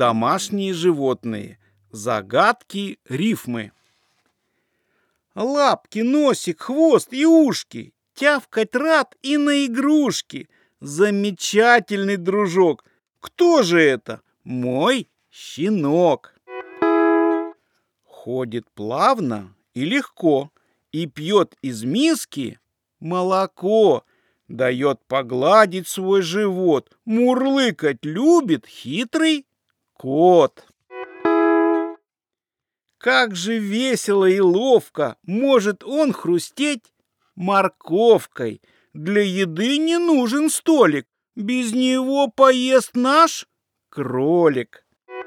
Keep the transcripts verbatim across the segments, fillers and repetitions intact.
Домашние животные. Загадки, рифмы. Лапки, носик, хвост и ушки. Тявкать рад и на игрушки. Замечательный дружок. Кто же это? Мой щенок. Ходит плавно и легко, и пьет из миски молоко. Дает погладить свой живот, мурлыкать любит хитрый кот. Как же весело и ловко может он хрустеть морковкой. Для еды не нужен столик, без него поест наш кролик.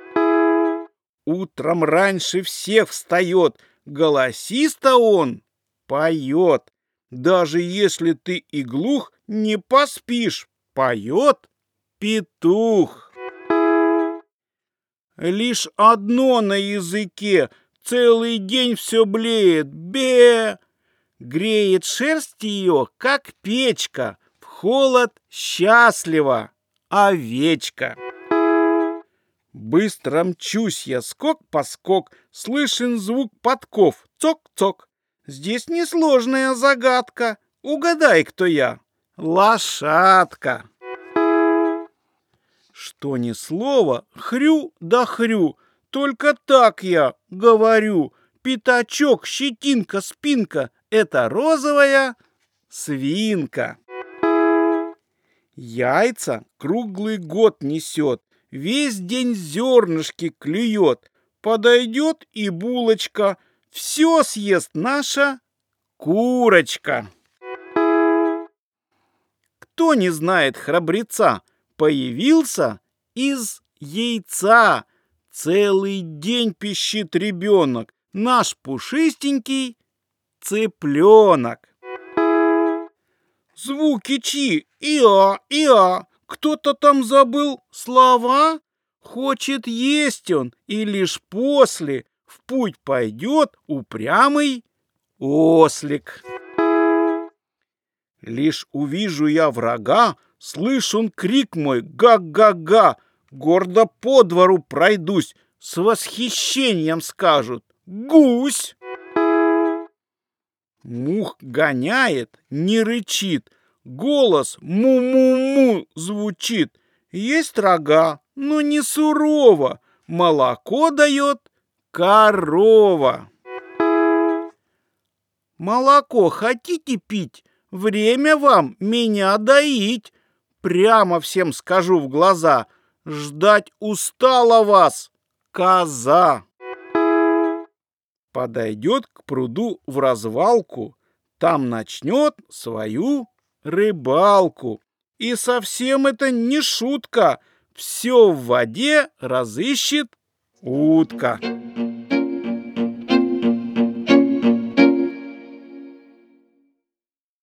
Утром раньше всех встает, голосисто он поет. Даже если ты и глух, не поспишь, поет петух. Лишь одно на языке, целый день все блеет, бе. Греет шерсть ее, как печка, в холод счастлива овечка. Быстро мчусь я скок по скок, слышен звук подков, цок-цок. Здесь несложная загадка, угадай, кто я. Лошадка. Что ни слово, хрю да хрю, только так я говорю. Пятачок, щетинка, спинка — это розовая свинка. Яйца круглый год несет, весь день зернышки клюет. Подойдет и булочка, все съест наша курочка. Кто не знает храбреца? Появился из яйца. Целый день пищит ребенок, наш пушистенький цыпленок. Звуки чьи? Иа, иа. Кто-то там забыл слова? Хочет есть он, и лишь после в путь пойдет упрямый ослик. Лишь увижу я врага, слышу он крик мой га-га-га. Гордо по двору пройдусь, с восхищением скажут: гусь! Мух гоняет, не рычит, голос му-му-му звучит. Есть рога, но не сурово, молоко дает корова. Молоко хотите пить? Время вам меня доить. Прямо всем скажу в глаза: ждать устала вас коза. Подойдет к пруду в развалку, там начнет свою рыбалку. И совсем это не шутка, все в воде разыщет утка.